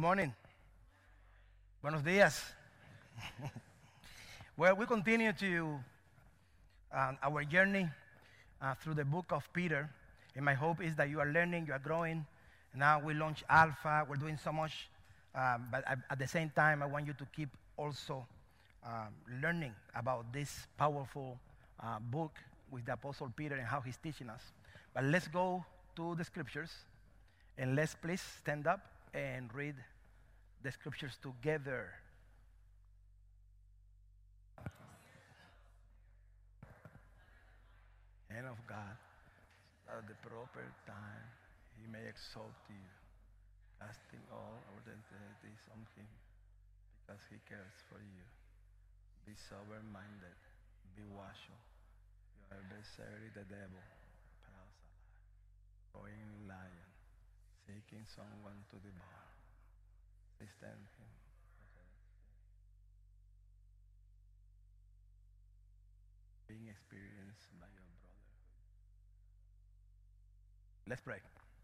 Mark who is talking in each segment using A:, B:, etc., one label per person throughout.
A: morning. Buenos días. Well, we continue to our journey through the book of Peter. And my hope is that you are learning, you are growing. Now we launch Alpha. We're doing so much. But at the same time, I want you to keep also learning about this powerful book with the Apostle Peter and how he's teaching us. But let's go to the scriptures. And let's please stand up and read the scriptures together. Hand of God, at the proper time, he may exalt you, casting all our entities on him, because he cares for you. Be sober-minded, be watchful. Your adversary, the devil, prowls alive, roaring lion, seeking someone to devour. Resist him. Being experienced by your brotherhood. Let's pray.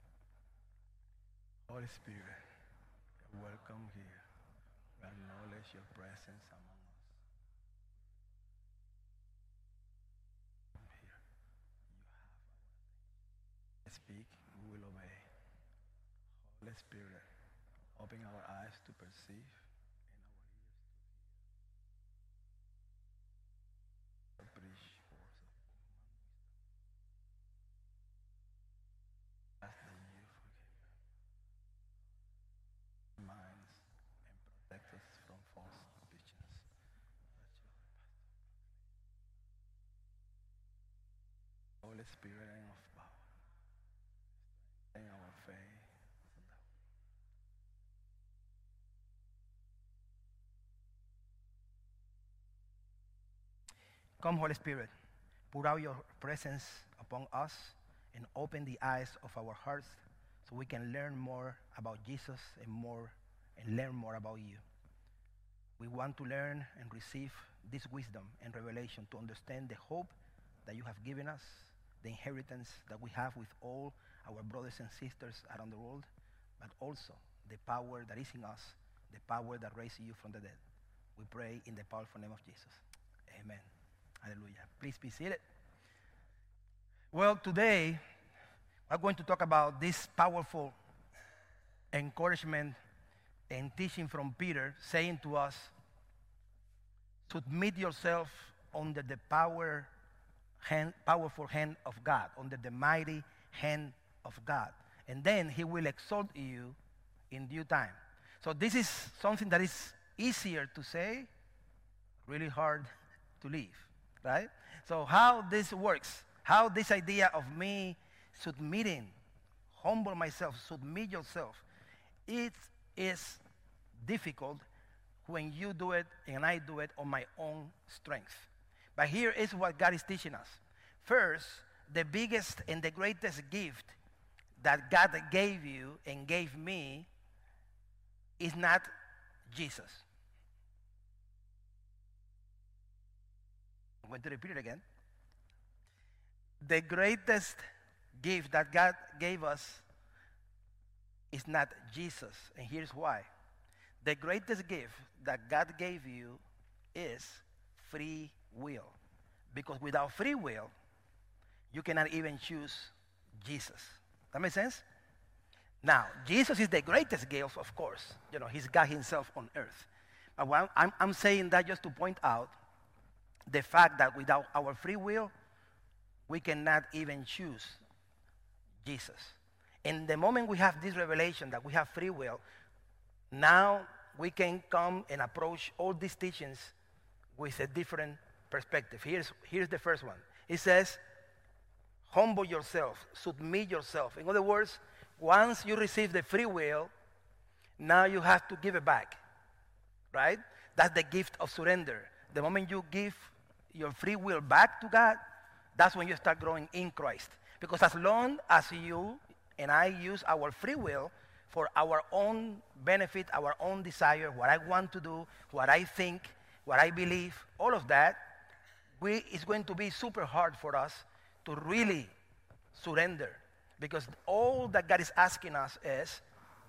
A: Holy Spirit, you're welcome here. We acknowledge your presence among us. Here, you have our attention. Speak, we will obey. Holy Spirit, open our eyes to perceive and our ears to hear. Preach words of human wisdom. Ask that you forgive our minds and protect us from false teachings. Holy Spirit and of power, strengthen our faith. Come, Holy Spirit, pour out your presence upon us and open the eyes of our hearts so we can learn more about Jesus and learn more about you. We want to learn and receive this wisdom and revelation to understand the hope that you have given us, the inheritance that we have with all our brothers and sisters around the world, but also the power that is in us, the power that raised you from the dead. We pray in the powerful name of Jesus. Amen. Hallelujah. Please be seated. Well, today, we're going to talk about this powerful encouragement and teaching from Peter, saying to us, submit yourself under the powerful hand of God, under the mighty hand of God. And then he will exalt you in due time. So this is something that is easier to say, really hard to live. Right? So how this works, how this idea of me submitting, humble myself, submit yourself, it is difficult when you do it and I do it on my own strength. But here is what God is teaching us. First, the biggest and the greatest gift that God gave you and gave me is not Jesus. I'm going to repeat it again. The greatest gift that God gave us is not Jesus, and here's why. The greatest gift that God gave you is free will. Because without free will, you cannot even choose Jesus. That makes sense? Now, Jesus is the greatest gift, of course. You know, he's God himself on earth. But I'm saying that just to point out the fact that without our free will, we cannot even choose Jesus. And the moment we have this revelation that we have free will, now we can come and approach all these teachings with a different perspective. Here's the first one. It says, humble yourself, submit yourself. In other words, once you receive the free will, now you have to give it back, right? That's the gift of surrender. The moment you give your free will back to God, that's when you start growing in Christ. Because as long as you and I use our free will for our own benefit, our own desire, what I want to do, what I think, what I believe, all of that, it's going to be super hard for us to really surrender. Because all that God is asking us is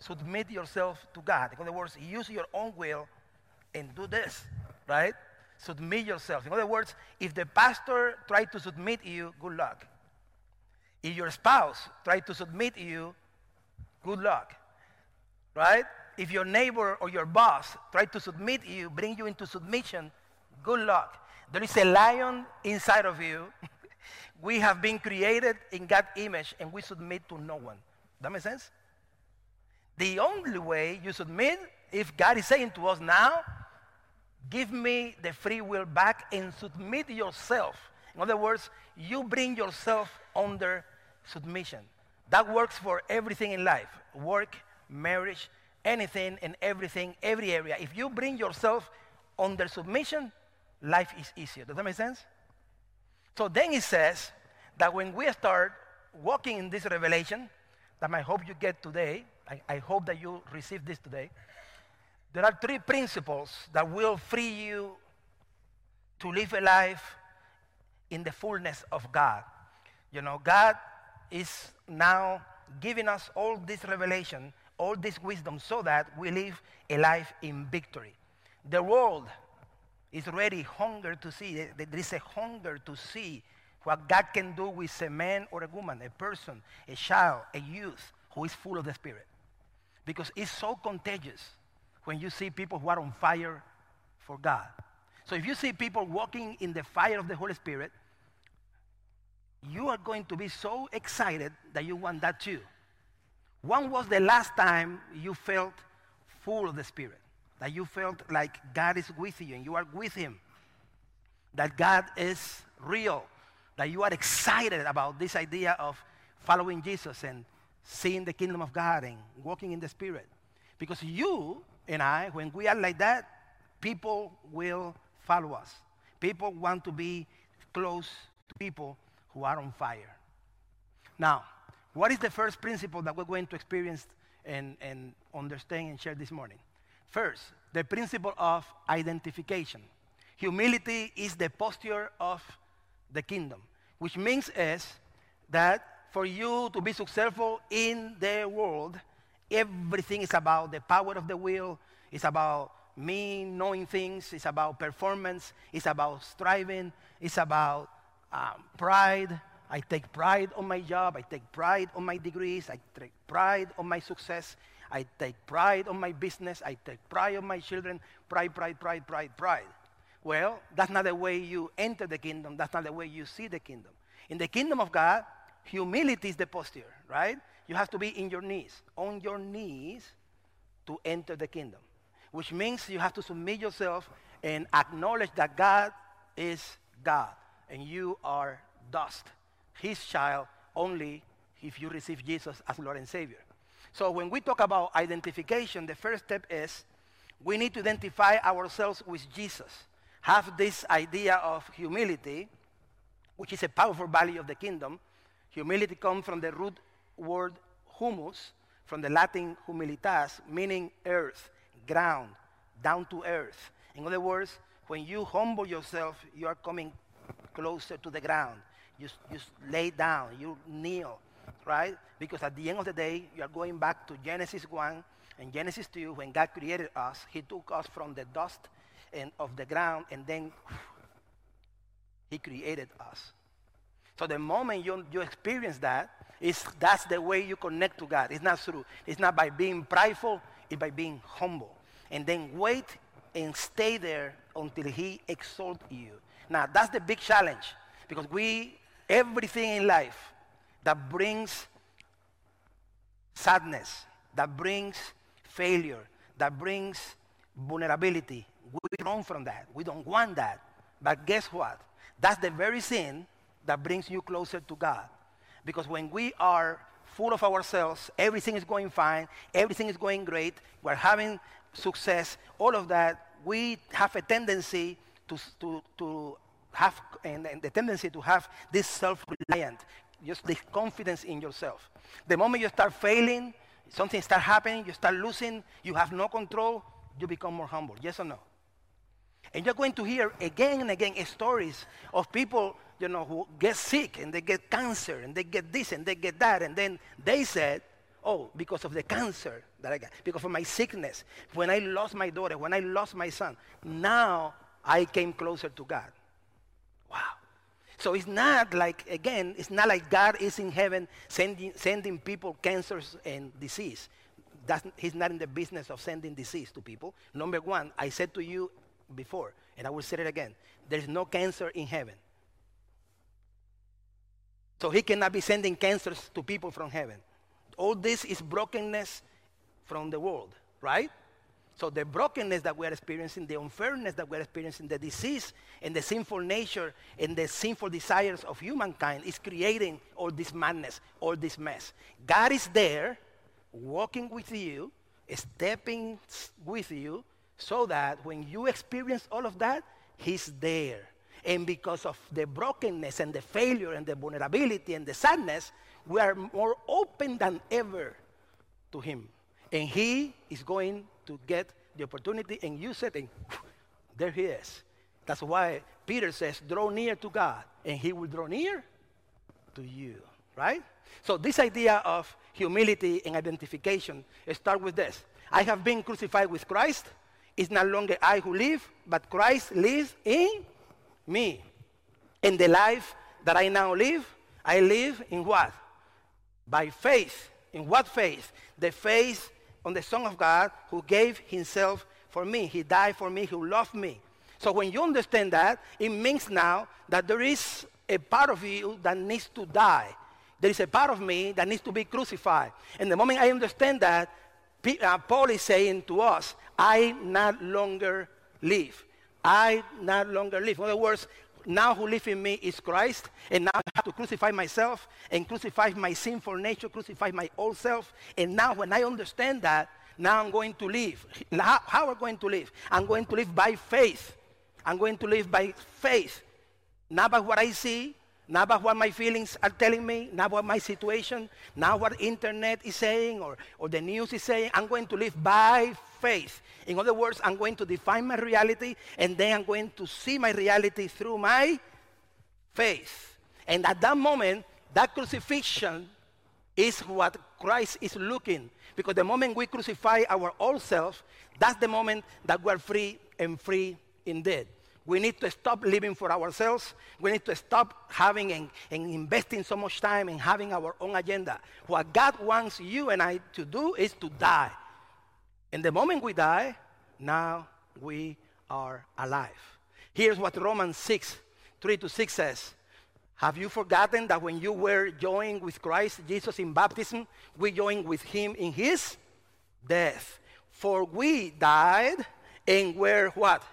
A: submit yourself to God. In other words, use your own will and do this, right? Submit yourself. In other words, if the pastor tried to submit you, good luck. If your spouse tried to submit you, good luck, right? If your neighbor or your boss tried to submit you, bring you into submission, good luck. There is a lion inside of you. We have been created in God's image, and we submit to no one. That makes sense? The only way you submit, if God is saying to us now, give me the free will back and submit yourself. In other words, you bring yourself under submission. That works for everything in life. Work, marriage, anything and everything, every area. If you bring yourself under submission, life is easier. Does that make sense? So then it says that when we start walking in this revelation, that I hope you get today, I hope that you receive this today, there are 3 principles that will free you to live a life in the fullness of God. You know, God is now giving us all this revelation, all this wisdom, so that we live a life in victory. The world is already hunger to see. There is a hunger to see what God can do with a man or a woman, a person, a child, a youth who is full of the Spirit. Because it's so contagious when you see people who are on fire for God. So if you see people walking in the fire of the Holy Spirit, you are going to be so excited that you want that too. When was the last time you felt full of the Spirit? That you felt like God is with you and you are with Him? That God is real? That you are excited about this idea of following Jesus and seeing the kingdom of God and walking in the Spirit? Because you and I, when we are like that, people will follow us. People want to be close to people who are on fire. Now, what is the first principle that we're going to experience and understand and share this morning? First, the principle of identification. Humility is the posture of the kingdom, which means is that for you to be successful in the world, everything is about the power of the will. It's about me knowing things. It's about performance. It's about striving. It's about pride. I take pride on my job. I take pride on my degrees. I take pride on my success. I take pride on my business. I take pride on my children. Pride, pride, pride, pride, pride. Well, that's not the way you enter the kingdom. That's not the way you see the kingdom. In the kingdom of God, humility is the posture, right? You have to be on your knees to enter the kingdom, which means you have to submit yourself and acknowledge that God is God and you are dust, His child only if you receive Jesus as Lord and Savior. So when we talk about identification, the first step is we need to identify ourselves with Jesus. Have this idea of humility, which is a powerful value of the kingdom. Humility comes from the root word humus, from the Latin humilitas, meaning earth, ground, down to earth. In other words, when you humble yourself, you are coming closer to the ground. You lay down, you kneel, right? Because at the end of the day, you are going back to Genesis 1 and Genesis 2. When God created us, He took us from the dust of the ground, and then He created us. So the moment you experience that, that's the way you connect to God. It's not by being prideful, it's by being humble. And then wait and stay there until He exalts you. Now, that's the big challenge, because everything in life that brings sadness, that brings failure, that brings vulnerability, we run from that. We don't want that. But guess what? That's the very sin that brings you closer to God. Because when we are full of ourselves, everything is going fine, everything is going great, we're having success, all of that, we have a tendency to have, and the tendency to have this self-reliant, just this confidence in yourself. The moment you start failing, something starts happening, you start losing, you have no control, you become more humble. Yes or no? And you're going to hear again and again stories of people, who get sick and they get cancer and they get this and they get that. And then they said, Oh, because of the cancer that I got, because of my sickness, when I lost my daughter, when I lost my son, now I came closer to God. Wow. So it's not like, again, it's not like God is in heaven sending people cancers and disease. He's not in the business of sending disease to people. Number one, I said to you before, and I will say it again, there's no cancer in heaven. So he cannot be sending cancers to people from heaven. All this is brokenness from the world, right? So the brokenness that we are experiencing, the unfairness that we are experiencing, the disease and the sinful nature and the sinful desires of humankind is creating all this madness, all this mess. God is there, walking with you, stepping with you, so that when you experience all of that, he's there. And because of the brokenness and the failure and the vulnerability and the sadness, we are more open than ever to him. And he is going to get the opportunity and use it, and there he is. That's why Peter says, draw near to God, and he will draw near to you, right? So this idea of humility and identification starts with this. I have been crucified with Christ. It's no longer I who live, but Christ lives in me. And the life that I now live, I live in what? By faith. In what faith? The faith on the Son of God who gave himself for me. He died for me, who loved me. So when you understand that, it means now that there is a part of you that needs to die. There is a part of me that needs to be crucified. And the moment I understand that, Paul is saying to us, I not longer live. I not longer live. In other words, now who live in me is Christ, and now I have to crucify myself and crucify my sinful nature, crucify my old self. And now when I understand that, now I'm going to live. How am I going to live? I'm going to live by faith. I'm going to live by faith. Not by what I see, not by what my feelings are telling me, not what my situation, not what internet is saying or the news is saying. I'm going to live by faith. In other words, I'm going to define my reality, and then I'm going to see my reality through my faith. And at that moment, that crucifixion is what Christ is looking. Because the moment we crucify our old self, that's the moment that we're free and free indeed. We need to stop living for ourselves. We need to stop having and investing so much time in having our own agenda. What God wants you and I to do is to die. And the moment we die, now we are alive. Here's what Romans 6:3-6 says. Have you forgotten that when you were joined with Christ Jesus in baptism, we joined with him in his death? For we died and were what?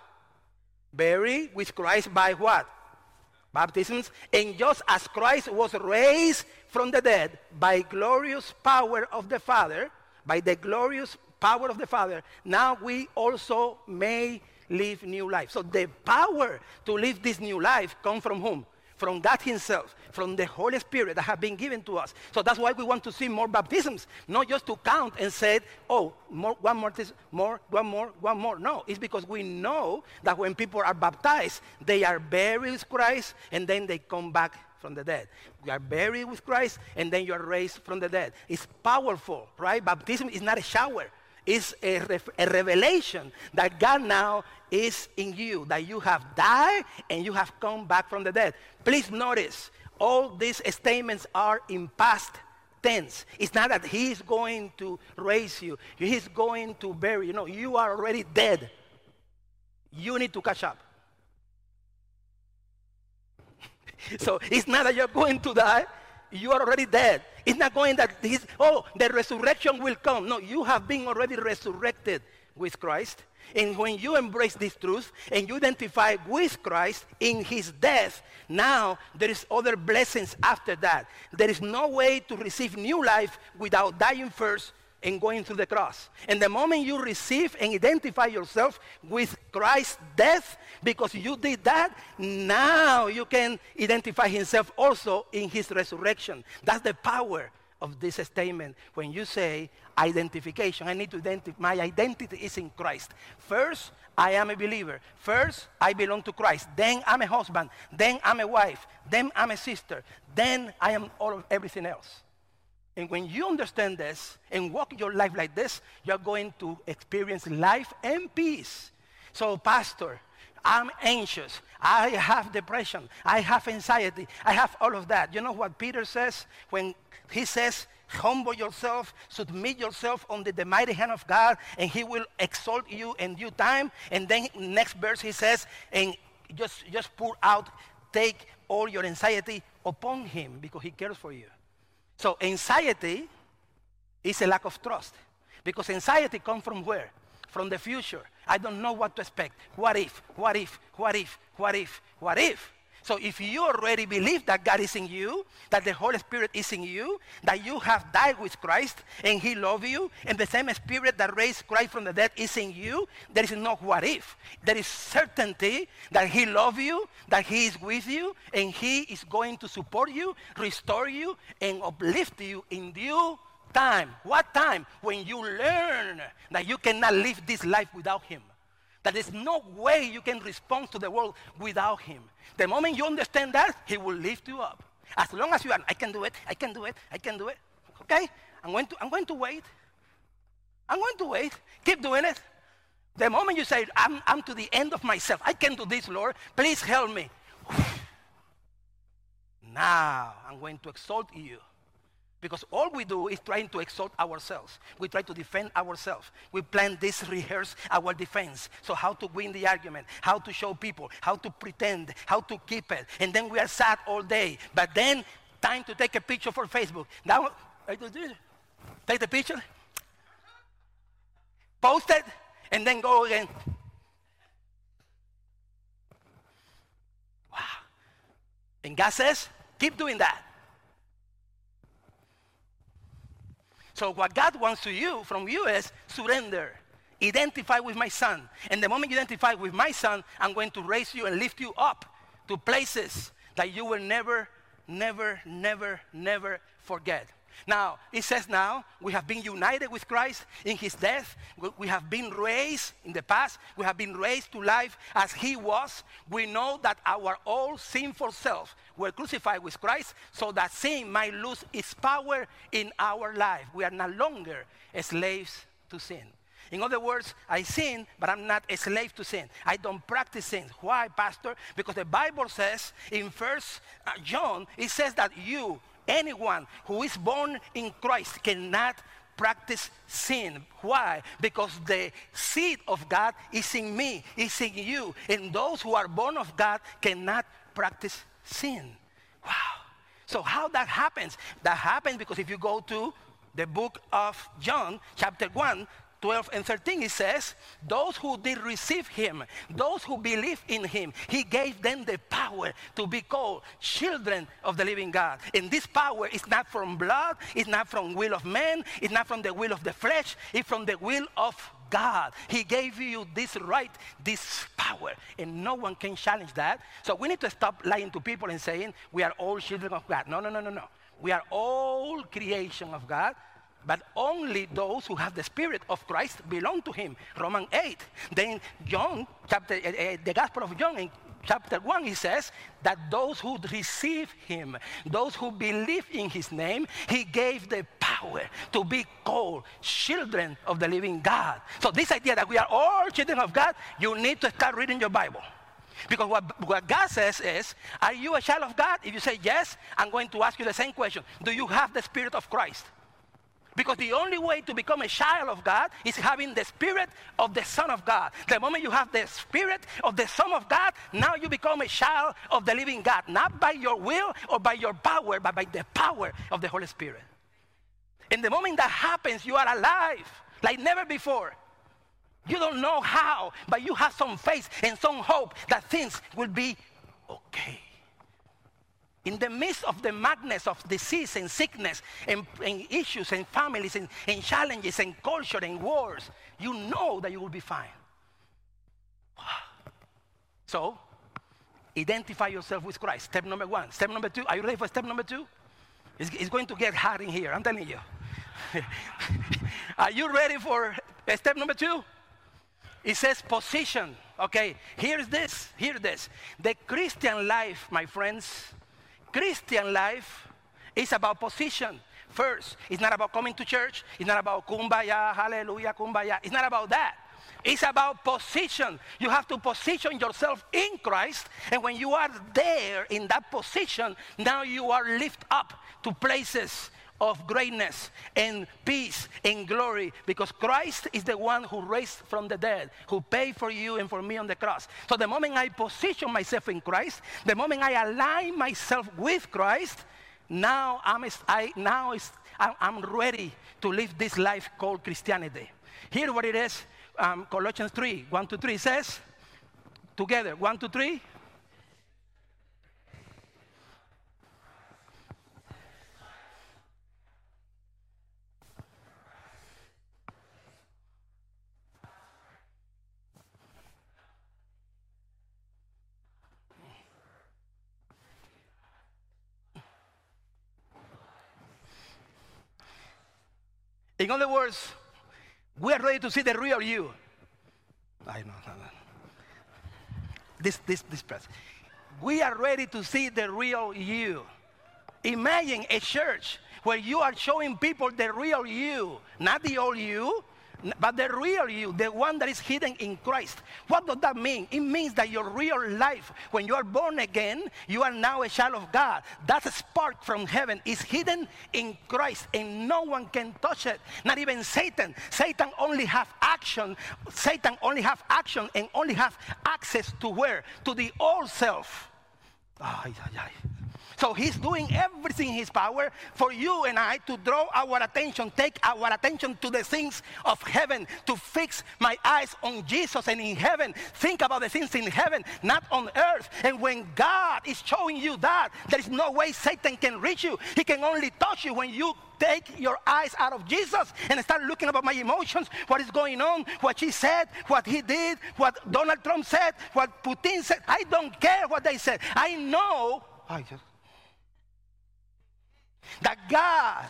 A: Buried with Christ by what? Baptisms. And just as Christ was raised from the dead by glorious power of the Father, by the glorious power of the Father, now we also may live new life. So the power to live this new life comes from whom? From God himself, from the Holy Spirit that has been given to us. So that's why we want to see more baptisms, not just to count and say, oh, one more. No, it's because we know that when people are baptized, they are buried with Christ, and then they come back from the dead. You are buried with Christ, and then you are raised from the dead. It's powerful, right? Baptism is not a shower. It's a revelation that God now is in you, that you have died and you have come back from the dead. Please notice, all these statements are in past tense. It's not that he is going to raise you. He's going to bury you. No, you are already dead. You need to catch up. So it's not that you're going to die. You are already dead. It's not going that the resurrection will come. No, you have been already resurrected with Christ. And when you embrace this truth and you identify with Christ in his death, now there is other blessings after that. There is no way to receive new life without dying first and going through the cross. And the moment you receive and identify yourself with Christ's death, because you did that, now you can identify himself also in his resurrection. That's the power of this statement. When you say identification, I need to identify, my identity is in Christ. First, I am a believer. First, I belong to Christ. Then I'm a husband. Then I'm a wife. Then I'm a sister. Then I am everything else. And when you understand this and walk your life like this, you're going to experience life and peace. So, Pastor, I'm anxious. I have depression. I have anxiety. I have all of that. You know what Peter says when he says, humble yourself, submit yourself under the mighty hand of God, and he will exalt you in due time. And then next verse he says, and just pour out, take all your anxiety upon him because he cares for you. So anxiety is a lack of trust, because anxiety comes from where? From the future. I don't know what to expect. What if? What if? What if? What if? What if? So if you already believe that God is in you, that the Holy Spirit is in you, that you have died with Christ and he loves you, and the same Spirit that raised Christ from the dead is in you, there is no what if. There is certainty that he loves you, that he is with you, and he is going to support you, restore you, and uplift you in due time. What time? When you learn that you cannot live this life without him. That there's no way you can respond to the world without him. The moment you understand that, he will lift you up. As long as you are, I can do it, I can do it, I can do it. Okay? I'm going to wait. I'm going to wait. Keep doing it. The moment you say, I'm to the end of myself. I can do this, Lord. Please help me. Now, I'm going to exalt you. Because all we do is trying to exalt ourselves. We try to defend ourselves. We plan this, rehearse our defense. So how to win the argument, how to show people, how to pretend, how to keep it. And then we are sad all day. But then, time to take a picture for Facebook. Now, take the picture, post it, and then go again. Wow. And God says, keep doing that. So what God wants from you is surrender. Identify with my son. And the moment you identify with my son, I'm going to raise you and lift you up to places that you will never, never, never, never forget. Now, it says now, we have been united with Christ in his death. We have been raised in the past. We have been raised to life as he was. We know that our old sinful self were crucified with Christ so that sin might lose its power in our life. We are no longer slaves to sin. In other words, I sin, but I'm not a slave to sin. I don't practice sin. Why, Pastor? Because the Bible says in 1 John, it says that anyone who is born in Christ cannot practice sin. Why? Because the seed of God is in me, is in you. And those who are born of God cannot practice sin. Wow. So how that happens? That happens because if you go to the book of John, chapter 1, 12 and 13, it says, those who did receive him, those who believe in him, he gave them the power to be called children of the living God. And this power is not from blood, it's not from will of man, it's not from the will of the flesh, it's from the will of God. He gave you this right, this power, and no one can challenge that. So we need to stop lying to people and saying, we are all children of God. No. We are all creation of God. But only those who have the Spirit of Christ belong to him. Romans 8. Then John, the Gospel of John, in chapter 1, he says that those who receive him, those who believe in his name, he gave the power to be called children of the living God. So this idea that we are all children of God, you need to start reading your Bible. Because what God says is, are you a child of God? If you say yes, I'm going to ask you the same question. Do you have the Spirit of Christ? Because the only way to become a child of God is having the Spirit of the Son of God. The moment you have the Spirit of the Son of God, now you become a child of the living God. Not by your will or by your power, but by the power of the Holy Spirit. And the moment that happens, you are alive like never before. You don't know how, but you have some faith and some hope that things will be okay. In the midst of the madness of disease and sickness and issues and families and challenges and culture and wars, you know that you will be fine. So, identify yourself with Christ. Step number 1. Step number 2. Are you ready for step number 2? It's going to get hard in here, I'm telling you. Are you ready for step number 2? It says position. Okay, here's this. The Christian life, my friends, Christian life is about position. first. It's not about coming to church. It's not about kumbaya, hallelujah, kumbaya. It's not about that. It's about position. You have to position yourself in Christ. And when you are there in that position, now you are lifted up to places of greatness and peace and glory, because Christ is the one who raised from the dead, who paid for you and for me on the cross. So the moment I position myself in Christ, the moment I align myself with Christ, now I'm ready to live this life called Christianity. Here what it is, Colossians 3, 1-3 says, together, 1-3. In other words, we are ready to see the real you. I know. This press. We are ready to see the real you. Imagine a church where you are showing people the real you, not the old you, but the real you, the one that is hidden in Christ. What does that mean? It means that your real life, when you are born again, you are now a child of God. That spark from heaven is hidden in Christ, and no one can touch it, not even Satan. Satan only have action. Satan only have action and only have access to where? To the old self. So he's doing everything in his power for you and I to draw our attention, take our attention to the things of heaven, to fix my eyes on Jesus and in heaven. Think about the things in heaven, not on earth. And when God is showing you that, there is no way Satan can reach you. He can only touch you when you take your eyes out of Jesus and start looking about my emotions, what is going on, what she said, what he did, what Donald Trump said, what Putin said. I don't care what they said. I know that God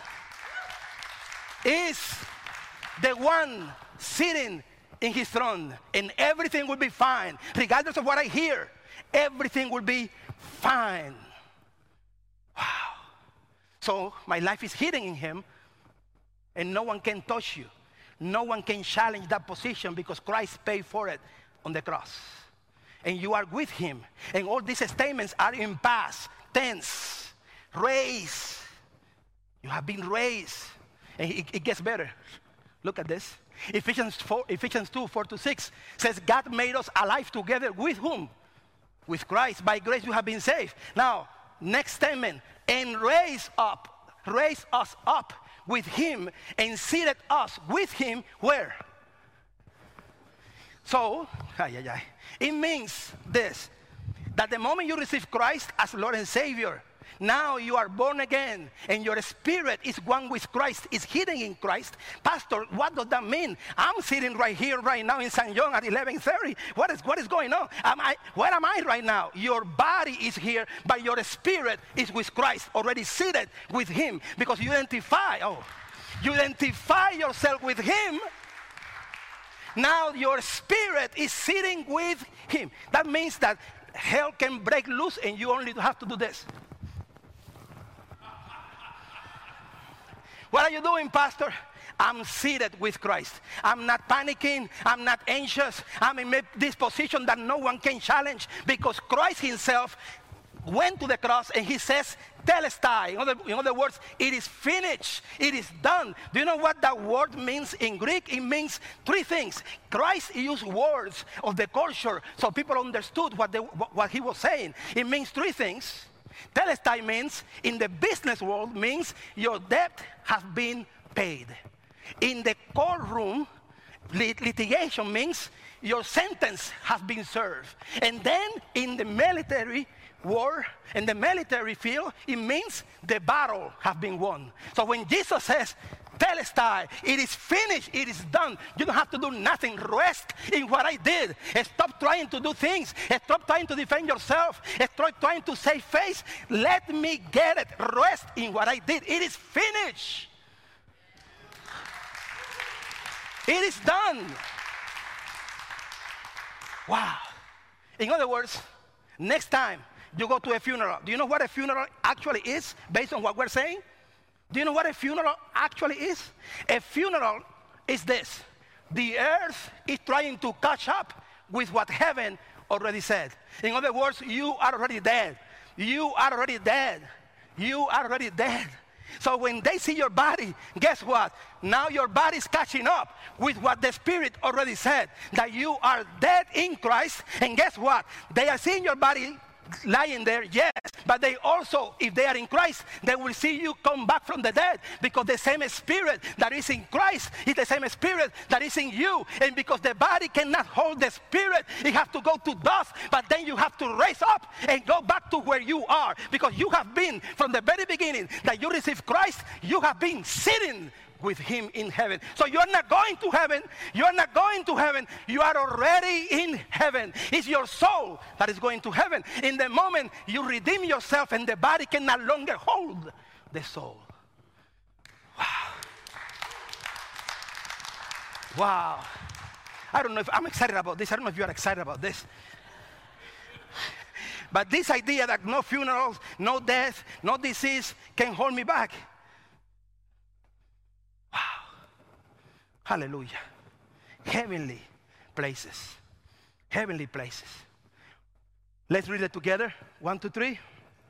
A: is the one sitting in his throne, and everything will be fine. Regardless of what I hear, everything will be fine. Wow. So my life is hidden in him, and no one can touch you. No one can challenge that position, because Christ paid for it on the cross. And you are with him. And all these statements are in past tense. Raised. You have been raised. And it gets better. Look at this. Ephesians 2, 4-6 says, God made us alive together with whom? With Christ. By grace you have been saved. Now, next statement. And raised us up with him and seated us with him where? So, it means this, that the moment you receive Christ as Lord and Savior, now you are born again, and your spirit is one with Christ, is hidden in Christ. Pastor, what does that mean? I'm sitting right here, right now in St. John at 11:30. What is going on? Where am I right now? Your body is here, but your spirit is with Christ, already seated with him, because you identify yourself with him. Now your spirit is sitting with him. That means that hell can break loose, and you only have to do this. What are you doing, Pastor? I'm seated with Christ. I'm not panicking. I'm not anxious. I'm in this position that no one can challenge, because Christ himself went to the cross and he says, Telestai. In other words, it is finished. It is done. Do you know what that word means in Greek? It means three things. Christ used words of the culture so people understood what he was saying. It means three things. Telestai means, in the business world, means your debt has been paid. In the courtroom, litigation means your sentence has been served. And then in the military war, in the military field, it means the battle has been won. So when Jesus says, Telestai, it is finished, it is done. You don't have to do nothing. Rest in what I did. Stop trying to do things. Stop trying to defend yourself. Stop trying to save face. Let me get it. Rest in what I did. It is finished. It is done. Wow. In other words, next time you go to a funeral, do you know what a funeral actually is based on what we're saying? Do you know what a funeral actually is? A funeral is this. The earth is trying to catch up with what heaven already said. In other words, you are already dead. You are already dead. You are already dead. So when they see your body, guess what? Now your body is catching up with what the Spirit already said, that you are dead in Christ. And guess what? They are seeing your body lying there, yes, but they also, if they are in Christ, they will see you come back from the dead, because the same Spirit that is in Christ is the same Spirit that is in you. And because the body cannot hold the Spirit, it has to go to dust, but then you have to raise up and go back to where you are, because you have been, from the very beginning that you received Christ, you have been sitting with him in heaven. So you are not going to heaven. You are not going to heaven. You are already in heaven. It's your soul that is going to heaven. In the moment you redeem yourself, and the body can no longer hold the soul. Wow. Wow. I don't know if I'm excited about this. I don't know if you are excited about this. But this idea that no funerals, no death, no disease can hold me back. Wow. Hallelujah. Heavenly places. Heavenly places. Let's read it together. 1, 2, 3.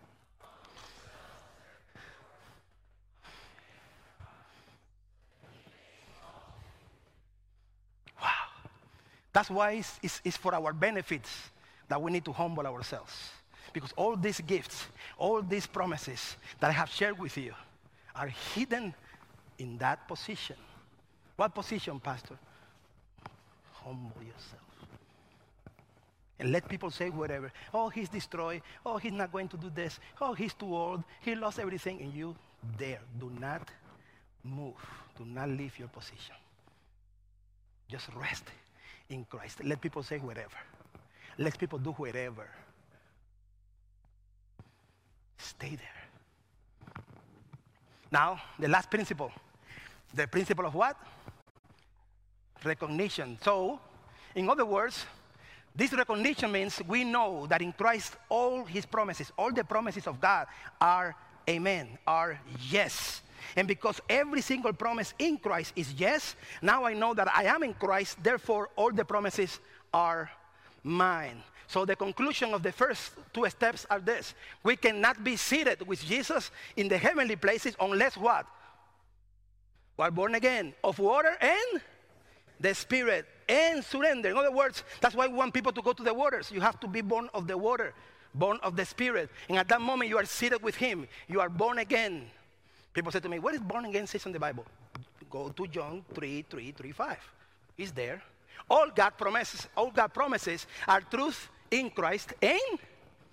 A: Wow. That's why it's for our benefits that we need to humble ourselves. Because all these gifts, all these promises that I have shared with you are hidden in that position. What position, Pastor? Humble yourself. And let people say whatever. Oh, he's destroyed. Oh, he's not going to do this. Oh, he's too old. He lost everything. And you there. Do not move. Do not leave your position. Just rest in Christ. Let people say whatever. Let people do whatever. Stay there. Now, the last principle. The principle of what? Recognition. So, in other words, this recognition means we know that in Christ all his promises, all the promises of God are amen, are yes. And because every single promise in Christ is yes, now I know that I am in Christ, therefore all the promises are mine. So the conclusion of the first 2 steps are this. We cannot be seated with Jesus in the heavenly places unless what? We are born again of water and the Spirit and surrender. In other words, that's why we want people to go to the waters. You have to be born of the water, born of the Spirit. And at that moment, you are seated with him. You are born again. People say to me, what is born again says in the Bible? Go to John 3:5. It's there. All God promises are truth in Christ and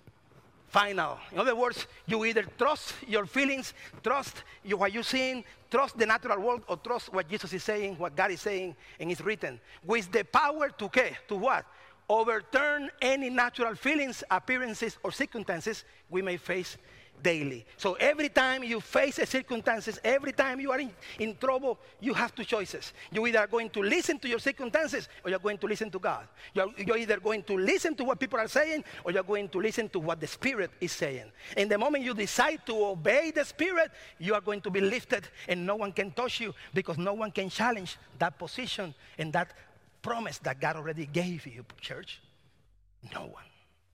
A: final. In other words, you either trust your feelings, trust what you're seeing, trust the natural world, or trust what Jesus is saying, what God is saying, and it's written. With the power to what? Overturn any natural feelings, appearances, or circumstances we may face daily. So every time you face a circumstances, every time you are in trouble, you have 2 choices. You either are going to listen to your circumstances, or you're going to listen to God. You're either going to listen to what people are saying, or you're going to listen to what the Spirit is saying. And the moment you decide to obey the Spirit, you are going to be lifted, and no one can touch you, because no one can challenge that position and that promise that God already gave you, church. No one.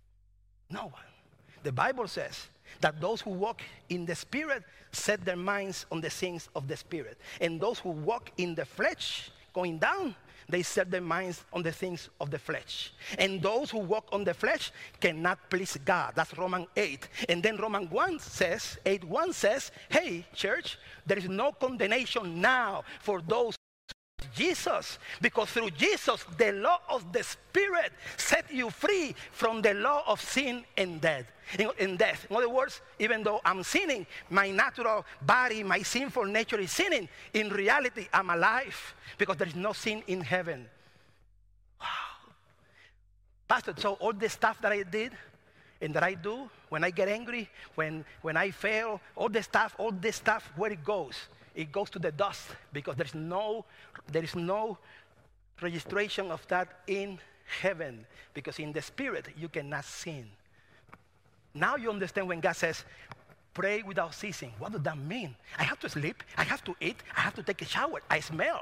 A: No one. The Bible says that those who walk in the Spirit set their minds on the things of the Spirit. And those who walk in the flesh, going down, they set their minds on the things of the flesh. And those who walk on the flesh cannot please God. That's Romans 8. And then Romans 8:1 says, hey, church, there is no condemnation now for those Jesus, because through Jesus, the law of the Spirit set you free from the law of sin and death. In other words, even though I'm sinning, my natural body, my sinful nature is sinning. In reality, I'm alive because there is no sin in heaven. Wow. Pastor, so all the stuff that I did and that I do, when I get angry, when I fail, all this stuff, where it goes? It goes to the dust, because there is no registration of that in heaven, because in the Spirit you cannot sin. Now you understand when God says, pray without ceasing. What does that mean? I have to sleep, I have to eat, I have to take a shower, I smell.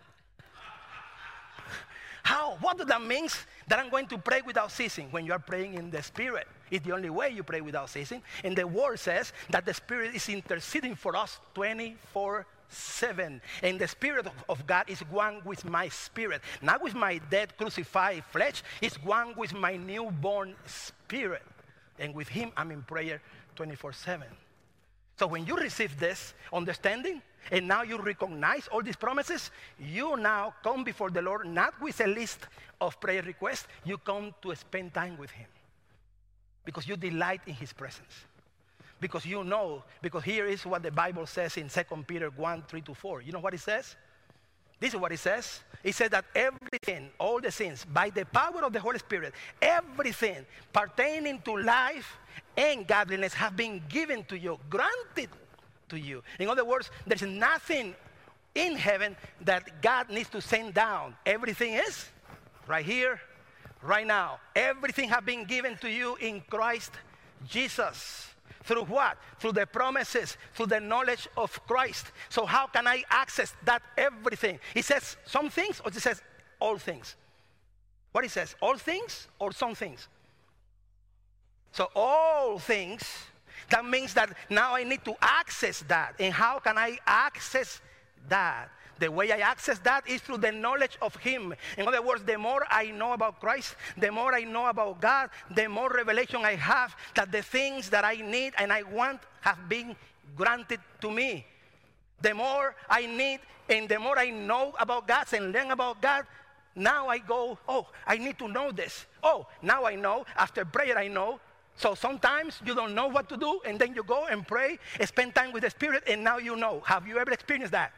A: How? What does that mean that I'm going to pray without ceasing? When you are praying in the Spirit, it's the only way you pray without ceasing. And the Word says that the Spirit is interceding for us 24/7. And the Spirit of God is one with my spirit. Not with my dead, crucified flesh. It's one with my newborn spirit. And with Him, I'm in prayer 24/7. So when you receive this understanding, and now you recognize all these promises, you now come before the Lord not with a list of prayer requests. You come to spend time with Him because you delight in His presence. Because you know, because here is what the Bible says in 2 Peter 1:3-4. You know what it says? This is what it says. It says that everything, all the things, by the power of the Holy Spirit, everything pertaining to life and godliness have been given to you, granted to you. In other words, there's nothing in heaven that God needs to send down. Everything is right here, right now. Everything has been given to you in Christ Jesus. Through what? Through the promises, through the knowledge of Christ. So how can I access that everything? It says some things, or it says all things? What it says? All things or some things? So all things, that means that now I need to access that. And how can I access that? The way I access that is through the knowledge of Him. In other words, the more I know about Christ, the more I know about God, the more revelation I have that the things that I need and I want have been granted to me. The more I need and the more I know about God and learn about God, now I go, oh, I need to know this. Oh, now I know. After prayer, I know. So sometimes you don't know what to do, and then you go and pray, spend time with the Spirit, and now you know. Have you ever experienced that?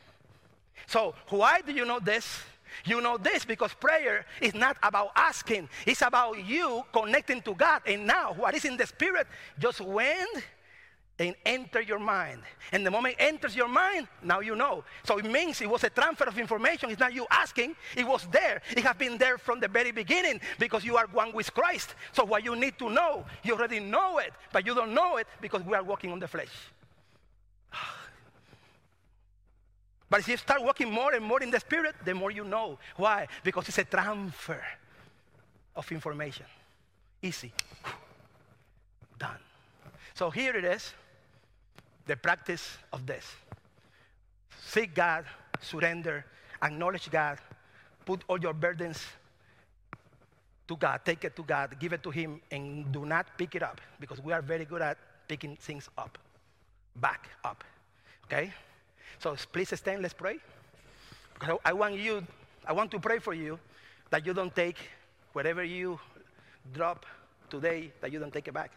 A: So why do you know this? You know this because prayer is not about asking. It's about you connecting to God. And now what is in the Spirit just went and enter your mind. And the moment it enters your mind, now you know. So it means it was a transfer of information. It's not you asking. It was there. It has been there from the very beginning because you are one with Christ. So what you need to know, you already know it. But you don't know it because we are walking on the flesh. But if you start walking more and more in the Spirit, the more you know. Why? Because it's a transfer of information. Easy. Done. So here it is, the practice of this. Seek God, surrender, acknowledge God, put all your burdens to God, take it to God, give it to Him, and do not pick it up because we are very good at picking things up, back up. Okay? So please stand, let's pray. Because I want to pray for you that you don't take whatever you drop today, that you don't take it back.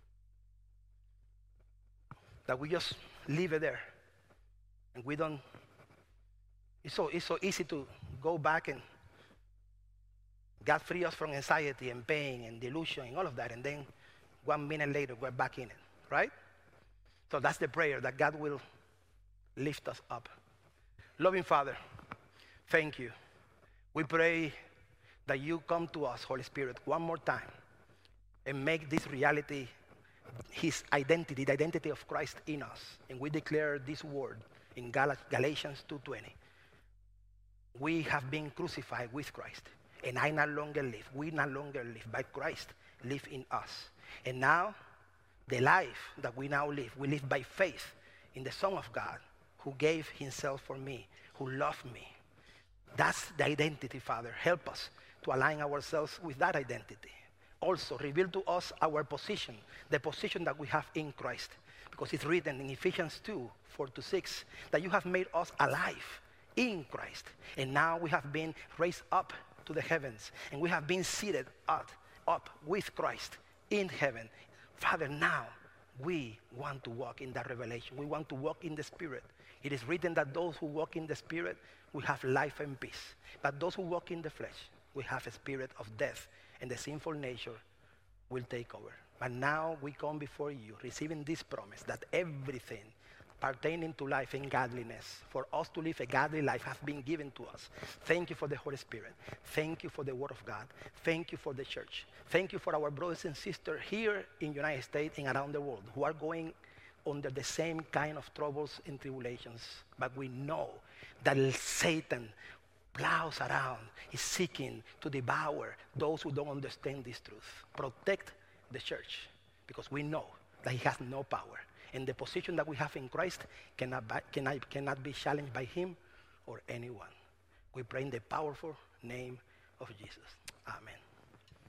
A: That we just leave it there. And we don't, it's so easy to go back and God free us from anxiety and pain and delusion and all of that. And then 1 minute later, we're back in it, right? So that's the prayer, that God will lift us up. Loving Father, thank you. We pray that you come to us, Holy Spirit, one more time and make this reality His identity, the identity of Christ in us. And we declare this word in Galatians 2:20. We have been crucified with Christ, and I no longer live. We no longer live, but Christ lives in us. And now, the life that we now live, we live by faith in the Son of God, who gave Himself for me, who loved me. That's the identity, Father. Help us to align ourselves with that identity. Also, reveal to us our position, the position that we have in Christ. Because it's written in Ephesians 2:4-6, that you have made us alive in Christ. And now we have been raised up to the heavens. And we have been seated up with Christ in heaven. Father, now we want to walk in that revelation. We want to walk in the Spirit. It is written that those who walk in the Spirit will have life and peace. But those who walk in the flesh will have a spirit of death, and the sinful nature will take over. But now we come before you, receiving this promise that everything pertaining to life and godliness, for us to live a godly life, has been given to us. Thank you for the Holy Spirit. Thank you for the Word of God. Thank you for the church. Thank you for our brothers and sisters here in the United States and around the world who are going under the same kind of troubles and tribulations. But we know that Satan plows around, is seeking to devour those who don't understand this truth. Protect the church, because we know that he has no power. And the position that we have in Christ cannot be challenged by him or anyone. We pray in the powerful name of Jesus. Amen.